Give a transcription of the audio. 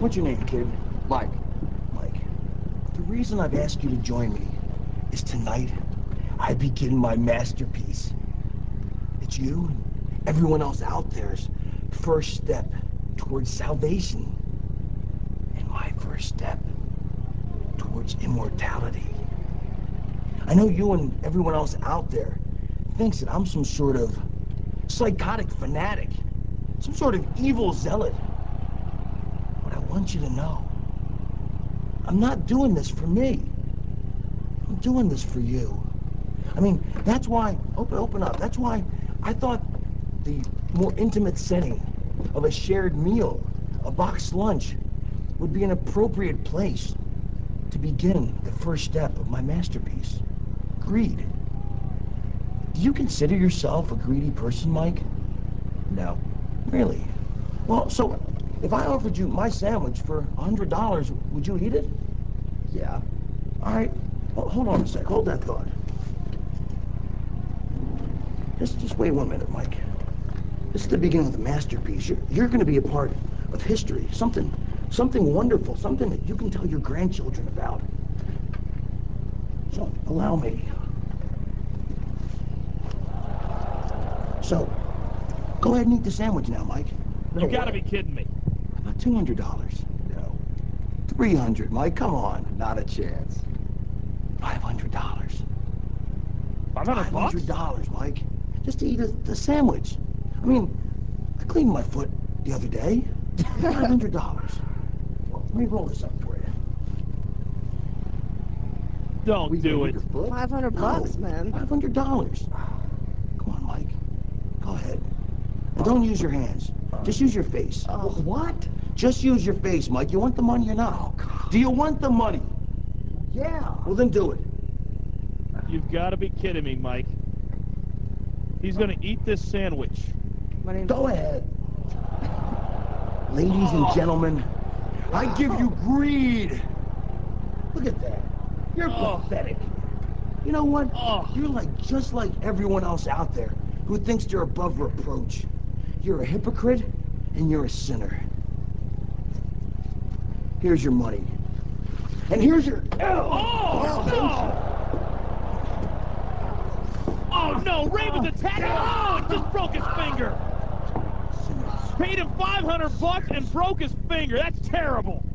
What's your name, kid? Mike. Mike. The reason I've asked you to join me is tonight I begin my masterpiece. It's you and everyone else out there's first step towards salvation. And my first step towards immortality. I know you and everyone else out there thinks that I'm some sort of psychotic fanatic, some sort of evil zealot. But I want you to know, I'm not doing this for me. I'm doing this for you. I mean, that's why, open up. That's why I thought the more intimate setting of a shared meal, a boxed lunch, would be an appropriate place to begin the first step of my masterpiece, greed. Do you consider yourself a greedy person, Mike? No. Really? Well, so if I offered you my sandwich for $100, would you eat it? Yeah. All right. Well, hold on a sec. Hold that thought. Just wait 1 minute, Mike. This is the beginning of the masterpiece. You're going to be a part of history. Something wonderful. Something that you can tell your grandchildren about. So, allow me. So, go ahead and eat the sandwich now, Mike. You gotta be kidding me. About $200. No. 300, Mike. Come on. Not a chance. $500. $500? $500, Mike. Just to eat the sandwich. I mean, I cleaned my foot the other day. $500. Well, let me roll this up for you. Don't We do gonna it. eat your foot? 500 bucks, man. $500. Come on, Mike. Go ahead. And don't use your hands. Just use your face. What? Just use your face, Mike. You want the money or not? Oh, God. Do you want the money? Yeah. Well, then do it. You've gotta be kidding me, Mike. He's gonna eat this sandwich. My name's... Go ahead. Ladies and gentlemen, I give you greed. Look at that. You're pathetic. You know what? You're just like everyone else out there who thinks they're above reproach. You're a hypocrite and you're a sinner. Here's your money. And here's your... Oh no, Raven's attacking! Oh, it just broke his finger! Sinners. Paid him $500 and broke his finger. That's terrible.